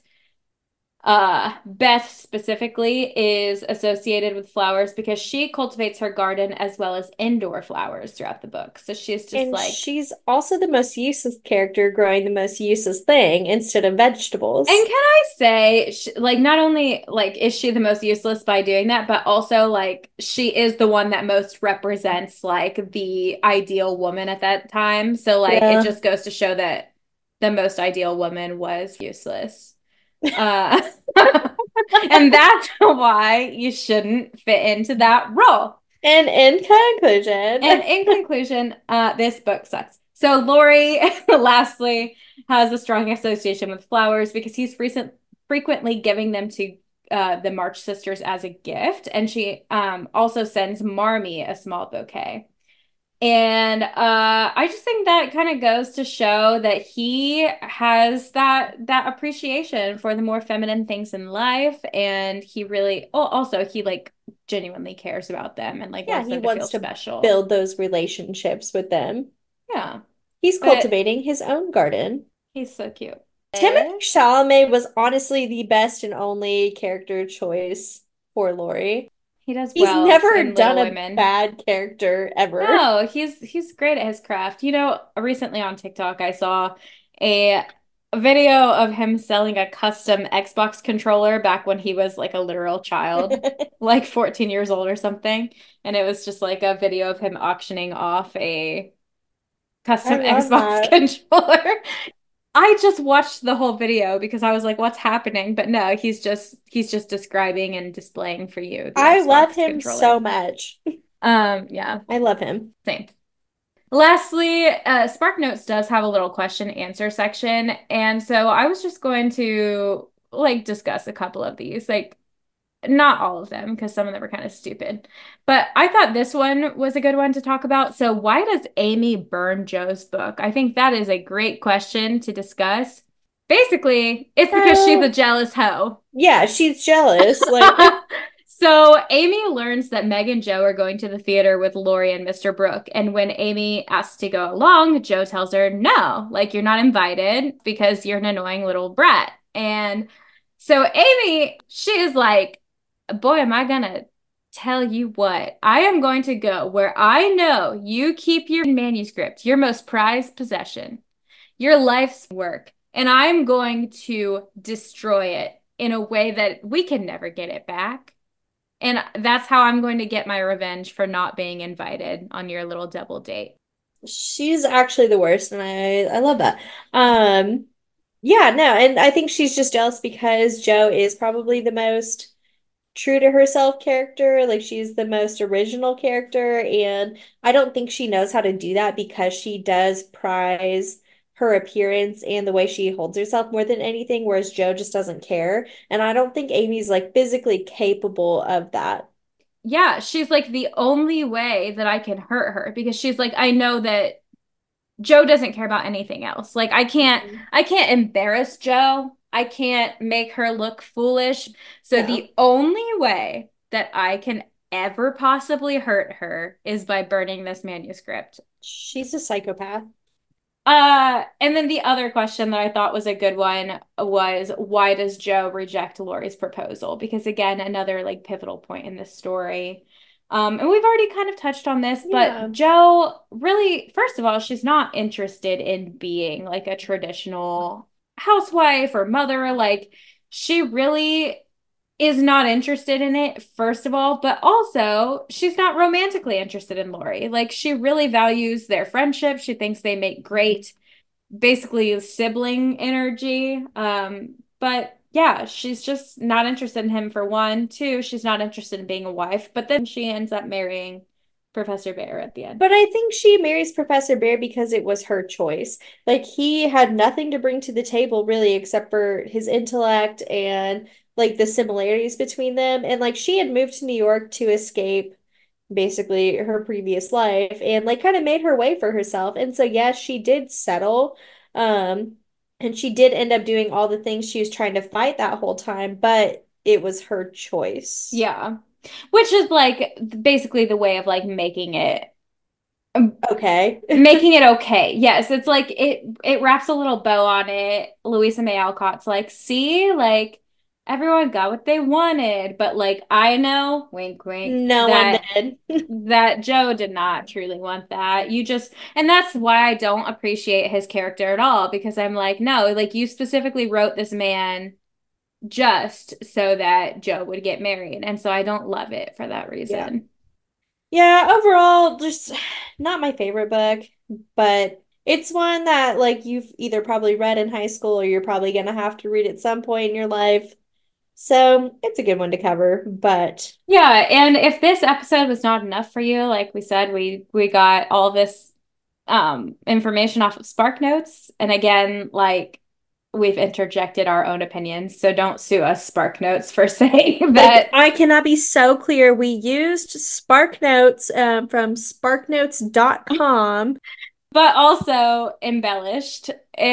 Speaker 2: Uh, Beth specifically is associated with flowers because she cultivates her garden as well as indoor flowers throughout the book. So she's just
Speaker 1: And
Speaker 2: like,
Speaker 1: she's also the most useless character growing the most useless thing instead of
Speaker 2: and
Speaker 1: vegetables.
Speaker 2: can I say, sh like, not only like is she the most useless by doing that, but also like she is the one that most represents like the ideal woman at that time. So like it
Speaker 1: Yeah.
Speaker 2: just goes to show that the most ideal woman was useless. Uh, and that's why you shouldn't fit into that role.
Speaker 1: And in conclusion,
Speaker 2: And in conclusion, uh, this book sucks. So Laurie, lastly, has a strong association with flowers because he's recent frequently giving them to uh, the March sisters as a gift, and she um, also sends Marmee a small bouquet. And uh, I just think that kind of goes to show that he has that that appreciation for the more feminine things in life, and he really, oh, also he like genuinely cares about them and like
Speaker 1: yeah,
Speaker 2: wants
Speaker 1: he
Speaker 2: them to feel
Speaker 1: wants to
Speaker 2: special.
Speaker 1: build those relationships with them.
Speaker 2: Yeah,
Speaker 1: He's
Speaker 2: but
Speaker 1: cultivating his own garden.
Speaker 2: he's so cute.
Speaker 1: Timothée
Speaker 2: Eh?
Speaker 1: Chalamet was honestly the best and only character choice for Laurie.
Speaker 2: He does
Speaker 1: He's
Speaker 2: well
Speaker 1: never
Speaker 2: in Little
Speaker 1: done a
Speaker 2: Women.
Speaker 1: bad character ever.
Speaker 2: No, he's he's great at his craft. You know, recently on TikTok, I saw a, a video of him selling a custom Xbox controller back when he was like a literal child, like fourteen years old or something. And it was just like a video of him auctioning off a
Speaker 1: I
Speaker 2: custom
Speaker 1: love
Speaker 2: Xbox
Speaker 1: that.
Speaker 2: controller. I just watched the whole video because I was like, what's happening? But no, he's just he's just describing and displaying for you the
Speaker 1: I love
Speaker 2: Xbox
Speaker 1: him so
Speaker 2: controller.
Speaker 1: much.
Speaker 2: Um, yeah,
Speaker 1: I love him.
Speaker 2: same. Lastly, uh, SparkNotes does have a little question answer section. And so I was just going to like discuss a couple of these, like not all of them, because some of them are kind of stupid. But I thought this one was a good one to talk about. So why does Amy burn Joe's book? I think that is a great question to discuss. Basically, it's because she's a
Speaker 1: So,
Speaker 2: jealous hoe.
Speaker 1: yeah, she's jealous. Like,
Speaker 2: So Amy learns that Meg and Joe are going to the theater with Laurie and Mister Brooke. And when Amy asks to go along, Joe tells her, no, like you're not invited because you're an annoying little brat. And so Amy, she is like, boy, am I gonna tell you what. I am going to go where I know you keep your manuscript, your most prized possession, your life's work, and I'm going to destroy it in a way that we can never get it back. And that's how I'm going to get my revenge for not being invited on your little double date.
Speaker 1: she's actually the worst, and I I love that. Um, yeah, no, and I think she's just jealous because Joe is probably the most true to herself character. Like she's the most original character, and I don't think she knows how to do that because she does prize her appearance and the way she holds herself more than anything, whereas Joe just doesn't care. And I don't think Amy's like physically capable of that.
Speaker 2: Yeah, she's like the only way that I can hurt her because she's like, I know that Joe doesn't care about anything else. Like I can't
Speaker 1: Mhm.
Speaker 2: I can't embarrass Joe. I can't make her look foolish. So
Speaker 1: No,
Speaker 2: the only way that I can ever possibly hurt her is by burning this manuscript.
Speaker 1: she's a psychopath.
Speaker 2: Uh, and then the other question that I thought was a good one was why does Joe reject Laurie's proposal? Because again, another like pivotal point in this story. Um, and we've already kind of touched on this, but
Speaker 1: Yeah.
Speaker 2: Joe really, first of all, she's not interested in being like a traditional housewife or mother. Like she really is not interested in it, first of all, but also she's not romantically interested in Laurie. Like, she really values their friendship. She thinks they make great, basically sibling energy. Um, but yeah, she's just not interested in him for one. Two, she's not interested in being a wife, but then she ends up marrying Professor Bear at the end.
Speaker 1: But I think she marries Professor Bear because it was her choice. Like he had nothing to bring to the table really except for his intellect and like the similarities between them. And like she had moved to New York to escape basically her previous life and like kind of made her way for herself. And so yes, she did settle. Um, and she did end up doing all the things she was trying to fight that whole time, but it was her choice.
Speaker 2: Yeah. Which is like basically the way of like making it
Speaker 1: Okay.
Speaker 2: making it okay. Yes, it's like it it wraps a little bow on it. Louisa May Alcott's like, see, like everyone got what they wanted, but like I know, wink wink,
Speaker 1: No one
Speaker 2: that
Speaker 1: did.
Speaker 2: that Joe did not truly want that. You just, and that's why I don't appreciate his character at all, because I'm like, no, like you specifically wrote this man just so that Joe would get married. And so I don't love it for that
Speaker 1: Yeah.
Speaker 2: reason.
Speaker 1: Yeah, overall, just not my favorite book, but it's one that like you've either probably read in high school or you're probably gonna have to read at some point in your life. So it's a good one to cover, but
Speaker 2: Yeah, and if this episode was not enough for you, like we said, we we got all this um information off of Spark Notes. And again, like we've interjected our own opinions, so don't sue us, Spark Notes, for saying
Speaker 1: like
Speaker 2: that.
Speaker 1: I cannot be so clear. We used Spark Notes um, from spark notes dot com.
Speaker 2: But also embellished,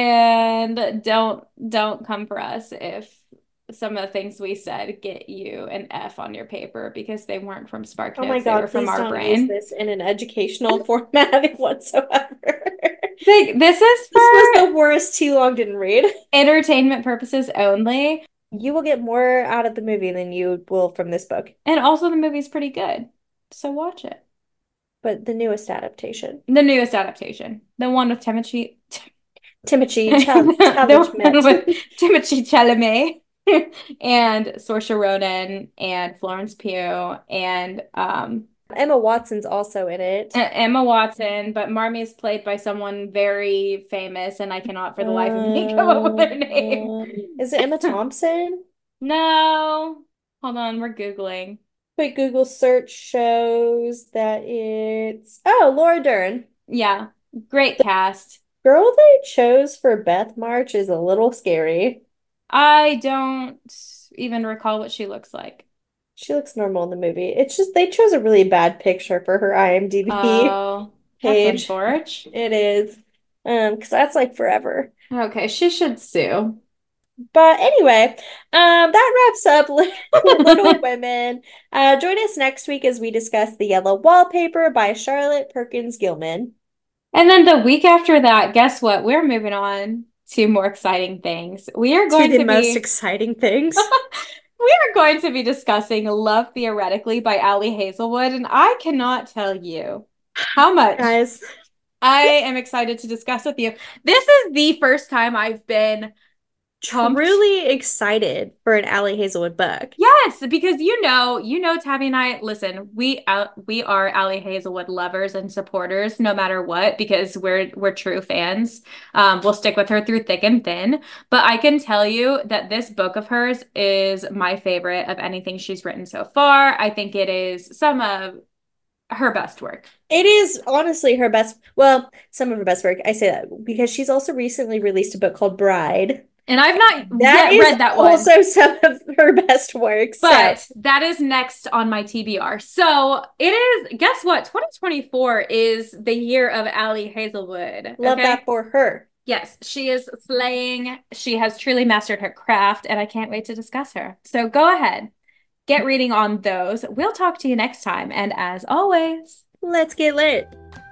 Speaker 2: and don't don't come for us if some of the things we said get you an F on your paper, because they weren't from Spark
Speaker 1: Oh my
Speaker 2: Notes, they were
Speaker 1: God,
Speaker 2: from
Speaker 1: please
Speaker 2: our
Speaker 1: don't use
Speaker 2: brain.
Speaker 1: this in an educational format whatsoever.
Speaker 2: Like, this is
Speaker 1: This was
Speaker 2: for
Speaker 1: the worst too long didn't read.
Speaker 2: entertainment purposes only.
Speaker 1: You will get more out of the movie than you will from this book,
Speaker 2: And also the movie's pretty good. So watch it.
Speaker 1: but the newest adaptation.
Speaker 2: The newest adaptation. The one with Timothy
Speaker 1: Timothy Chal
Speaker 2: the one with
Speaker 1: Chalamet.
Speaker 2: Timothy Chalamet and Saoirse Ronan and Florence Pugh and um
Speaker 1: Emma Watson's also in it.
Speaker 2: Emma Watson, but Marmee is played by someone very famous, and I cannot for the life of me come up with their name.
Speaker 1: Uh, is it Emma Thompson?
Speaker 2: No. Hold on, we're Googling.
Speaker 1: Quick Google search shows that it's oh, Laura Dern.
Speaker 2: Yeah, great cast.
Speaker 1: Girl they chose for Beth March is a little scary.
Speaker 2: I don't even recall what she looks like.
Speaker 1: She looks normal in the movie. It's just they chose a really bad picture for her IMDb
Speaker 2: Oh, that's
Speaker 1: page.
Speaker 2: unfortunate.
Speaker 1: It is. Um, because that's like forever.
Speaker 2: Okay, she should sue.
Speaker 1: But anyway, um, that wraps up Little Women. Uh, join us next week as we discuss The Yellow Wallpaper by Charlotte Perkins Gilman.
Speaker 2: And then the week after that, guess what? We're moving on to more exciting things. We are
Speaker 1: To
Speaker 2: going
Speaker 1: the
Speaker 2: to
Speaker 1: most
Speaker 2: be
Speaker 1: exciting things.
Speaker 2: we are going to be discussing Love Theoretically by Ali Hazelwood, and I cannot tell you how much
Speaker 1: Guys,
Speaker 2: I am excited to discuss with you. This is the first time I've been pumped.
Speaker 1: truly excited for an Ali Hazelwood book.
Speaker 2: Yes, because you know, you know, Tabby and I, listen, we uh, we are Ali Hazelwood lovers and supporters no matter what, because we're we're true fans. Um, we'll stick with her through thick and thin. But I can tell you that this book of hers is my favorite of anything she's written so far. I think it is some of her best work.
Speaker 1: It is honestly her best, well, some of her best work. I say that because she's also recently released a book called Bride.
Speaker 2: And I've not
Speaker 1: That
Speaker 2: yet
Speaker 1: is
Speaker 2: read that one.
Speaker 1: also some of her best work.
Speaker 2: But
Speaker 1: so.
Speaker 2: that is next on my T B R. So it is, guess what? twenty twenty-four is the year of Ali Hazelwood.
Speaker 1: Love
Speaker 2: okay?
Speaker 1: that for her.
Speaker 2: Yes, she is slaying. She has truly mastered her craft, and I can't wait to discuss her. So go ahead, get reading on those. We'll talk to you next time. And as always,
Speaker 1: Let's get lit.